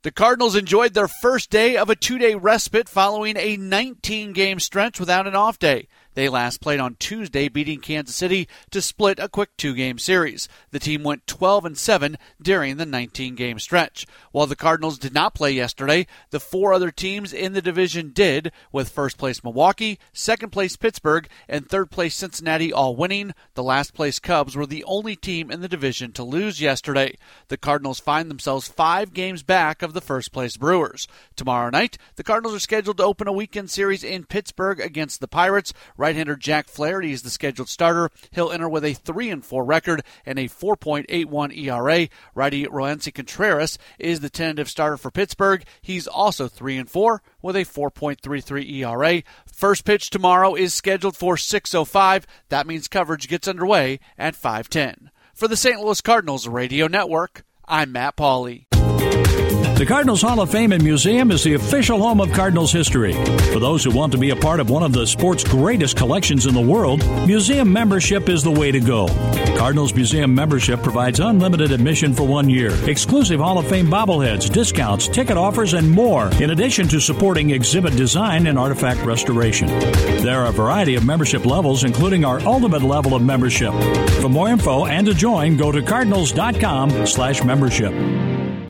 The Cardinals enjoyed their first day of a 2-day respite following a 19-game stretch without an off day. They last played on Tuesday, beating Kansas City to split a quick 2-game series. The team went 12-7 during the 19-game stretch. While the Cardinals did not play yesterday, the 4 other teams in the division did, with first-place Milwaukee, second-place Pittsburgh, and third-place Cincinnati all winning. The last-place Cubs were the only team in the division to lose yesterday. The Cardinals find themselves 5 games back of the first-place Brewers. Tomorrow night, the Cardinals are scheduled to open a weekend series in Pittsburgh against the Pirates. Right-hander Jack Flaherty is the scheduled starter. He'll enter with a 3-4 record and a 4.81 ERA. Righty Roansy Contreras is the tentative starter for Pittsburgh. He's also 3-4 with a 4.33 ERA. First pitch tomorrow is scheduled for 6:05. That means coverage gets underway at 5:10. For the St. Louis Cardinals Radio Network, I'm Matt Pauley. The Cardinals Hall of Fame and Museum is the official home of Cardinals history. For those who want to be a part of one of the sport's greatest collections in the world, museum membership is the way to go. Cardinals Museum membership provides unlimited admission for 1 year, exclusive Hall of Fame bobbleheads, discounts, ticket offers, and more, in addition to supporting exhibit design and artifact restoration. There are a variety of membership levels, including our ultimate level of membership. For more info and to join, go to cardinals.com/membership.